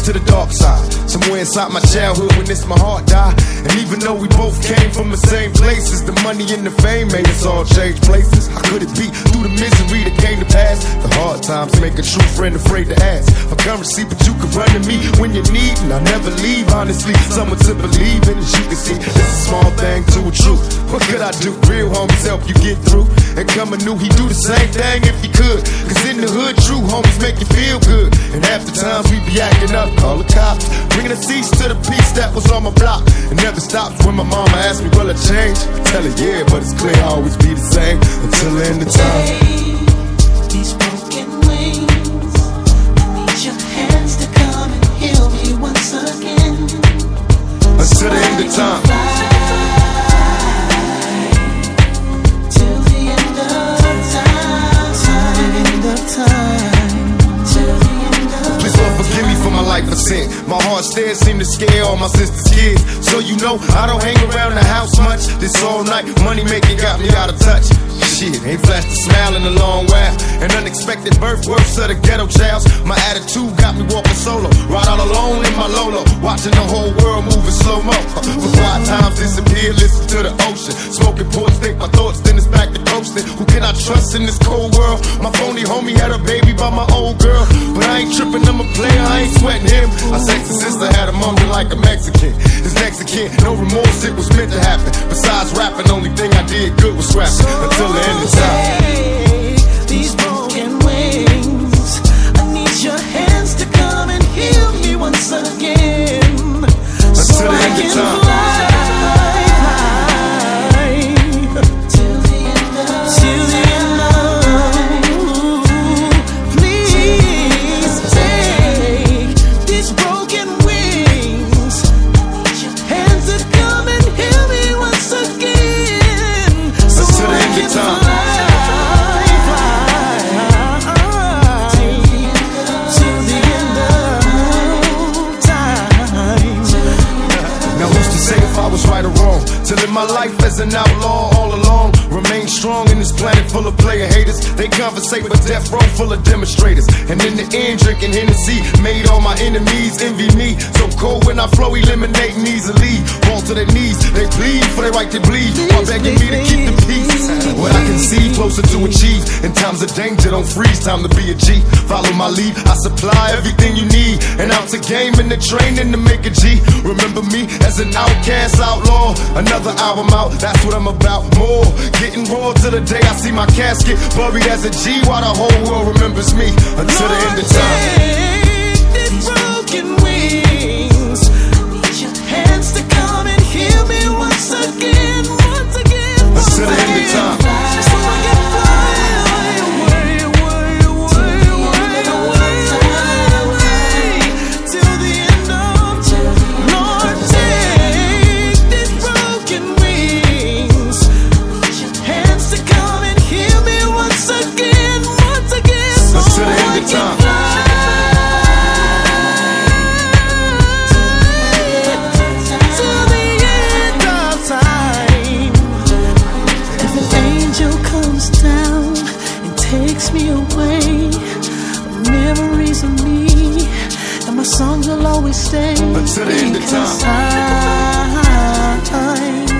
to the dark side. Somewhere inside my childhood when it's my heart died. And even though we both came from the same places, the money and the fame made us all change places. How could it be through the misery that came to pass? The hard times make a true friend afraid to ask for currency, but you can run to me when you need, and I'll never leave. Honestly, someone to believe in. As you can see, it's a small thing to a truth. What could I do? Real homies help you get through. And coming new, he do the same thing if he could. Cause in the hood, true homies make you feel good. And half the times we be acting up, call the cops, bringing a cease to the peace that was on my block. It never stops when my mama asks me, will I change? I tell her, yeah, but it's clear I'll always be the same until the end of time. These broken wings, I need your hands to come and heal me once again. Until the end of time. Till the end of time. Till the end of time. Till the end of time. Please Lord forgive me for my life of sin. My heart stares seem to scare all my sister's kids. So you know I don't hang around the house much. This all night money making got me out of touch. Shit, ain't flashed a smile in a long while. An unexpected birth, works of the ghetto childs. My attitude got me walking solo, ride all alone in my Lolo, watching the whole world move in slow-mo. For quiet times disappear, listen to the ocean. Smoking ports, think my thoughts, then it's back to coasting. Who can I trust in this cold world? My phony homie had a baby by my old girl, but I ain't tripping, I'm a player, I ain't sweating him. My sexy sister had a moment like a Mexican. His next of kin, no remorse, it was meant to happen. Besides rapping, only thing I did good was scrapping. Until the end of time. These broken wings, I need your hands to come and heal me once again. Until the end of time. Till the end of, till the end of. Please take these broken wings. Hands that come and heal me once again. Until the end of time. I was right or wrong, to live my life as an outlaw all along. Remain strong in this planet full of player haters. They conversate with death row full of demonstrators. And in the end, drinking Hennessy made all my enemies envy me. So cold when I flow, eliminating easily. Fall to their knees, they plead for their right to bleed, while begging me to keep the peace. What I can see, closer to achieve. In times of danger, don't freeze, time to be a G. Follow my lead, I supply everything you need. An ounce of game and the training to make a G. Remember me as an outcast outlaw. Another album out, that's what I'm about. More, getting raw till the day I see my casket buried as a G, while the whole world remembers me until the end of time. These broken wings, I need your hands to come and heal me once again, once again, once until the end of time. So I can fly away, away, away, away, away, away, till the end of time. Lord, take these broken wings, hands to come and heal me once again, so until the end of time. Till the end of time. If an angel comes down and takes me away, memories of me and my songs will always stay until the end of time.